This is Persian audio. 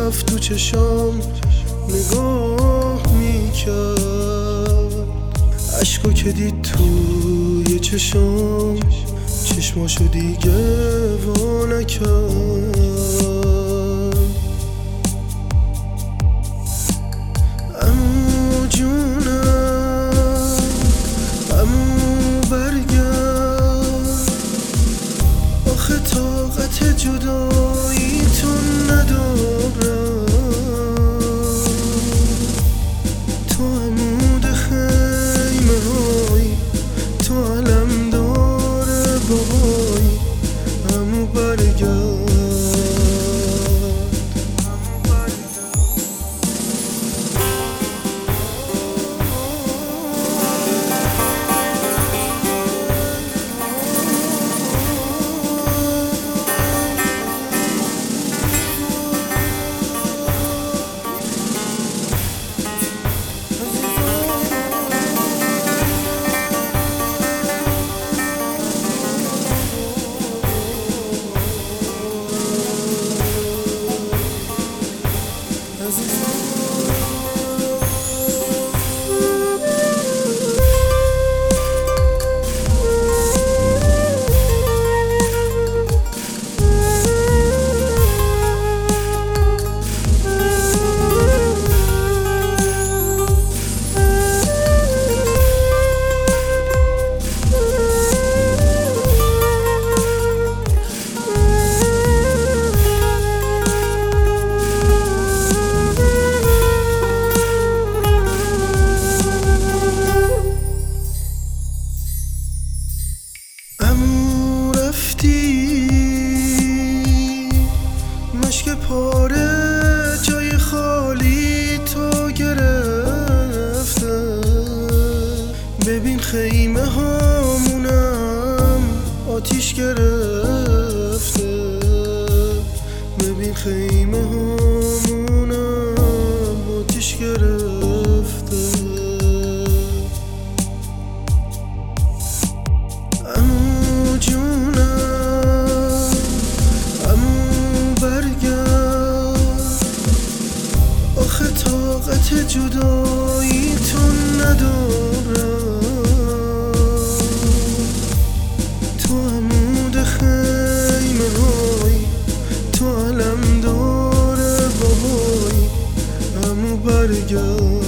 رفت تو چشام نگاه میکرد، عشقو که دید توی چشام چشماشو دیگه وا نکرد. عمو جونم عمو برگرد، آخه طاقت جدایی تو ندارم، تو عمود خیمه های تو علم داره بای، عمو برگرد. عمو رفتی مشک پاره جای خالی تو گرفته، ببین خیمه هامونم آتیش گرفته، ببین خیمه هامونم آتیش گرفته. عمو جونم عمو برگرد، آخه طاقت جدایی تو ندارم، تو عمود خیمه های تو علم داره بای، عمو برگرد.